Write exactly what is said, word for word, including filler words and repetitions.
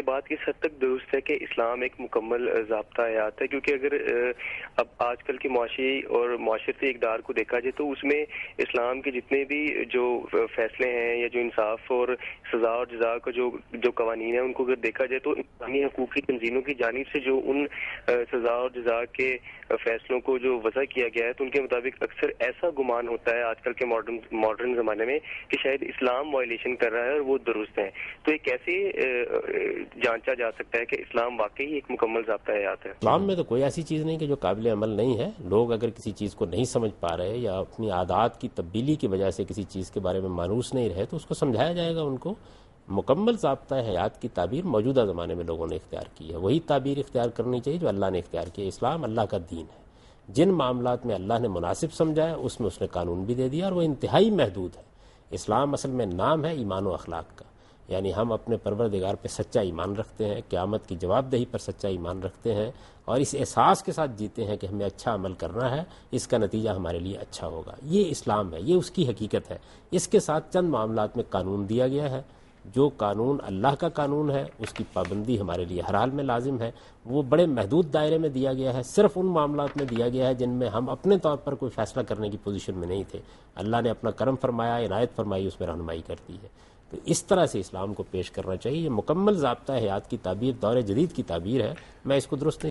بات کس حد تک درست ہے کہ اسلام ایک مکمل ضابطہ حیات ہے، کیونکہ اگر اب آج کل کے معاشی اور معاشرتی اقدار کو دیکھا جائے تو اس میں اسلام کے جتنے بھی جو فیصلے ہیں یا جو انصاف اور سزا اور جزا کا جو جو قوانین ہیں ان کو اگر دیکھا جائے تو انسانی حقوقی تنظیموں کی جانب سے جو ان سزا اور جزا کے فیصلوں کو جو وضع کیا گیا ہے تو ان کے مطابق اکثر ایسا گمان ہوتا ہے آج کل کے ماڈرن ماڈرن زمانے میں کہ شاید اسلام وائلیشن کر رہا ہے اور وہ درست ہے. تو یہ کیسے جانچا جا سکتا ہے کہ اسلام واقعی ایک مکمل ضابطہ حیات ہے؟ اسلام میں تو کوئی ایسی چیز نہیں کہ جو قابل عمل نہیں ہے. لوگ اگر کسی چیز کو نہیں سمجھ پا رہے یا اپنی عادات کی تبدیلی کی وجہ سے کسی چیز کے بارے میں مانوس نہیں رہے تو اس کو سمجھایا جائے گا ان کو. مکمل ضابطہ حیات کی تعبیر موجودہ زمانے میں لوگوں نے اختیار کی ہے، وہی تعبیر اختیار کرنی چاہیے جو اللہ نے اختیار کی ہے. اسلام اللہ کا دین ہے. جن معاملات میں اللہ نے مناسب سمجھا ہے اس میں اس نے قانون بھی دے دیا اور وہ انتہائی محدود ہے. اسلام اصل میں نام ہے ایمان و اخلاق کا، یعنی ہم اپنے پروردگار پہ سچا ایمان رکھتے ہیں، قیامت کی جواب دہی پر سچا ایمان رکھتے ہیں اور اس احساس کے ساتھ جیتے ہیں کہ ہمیں اچھا عمل کرنا ہے، اس کا نتیجہ ہمارے لیے اچھا ہوگا. یہ اسلام ہے، یہ اس کی حقیقت ہے. اس کے ساتھ چند معاملات میں قانون دیا گیا ہے. جو قانون اللہ کا قانون ہے اس کی پابندی ہمارے لیے ہر حال میں لازم ہے. وہ بڑے محدود دائرے میں دیا گیا ہے، صرف ان معاملات میں دیا گیا ہے جن میں ہم اپنے طور پر کوئی فیصلہ کرنے کی پوزیشن میں نہیں تھے. اللہ نے اپنا کرم فرمایا، عنایت فرمائی، اس میں رہنمائی کرتی ہے. تو اس طرح سے اسلام کو پیش کرنا چاہیے. یہ مکمل ضابطہ حیات کی تعبیر دور جدید کی تعبیر ہے. میں اس کو درست نہیں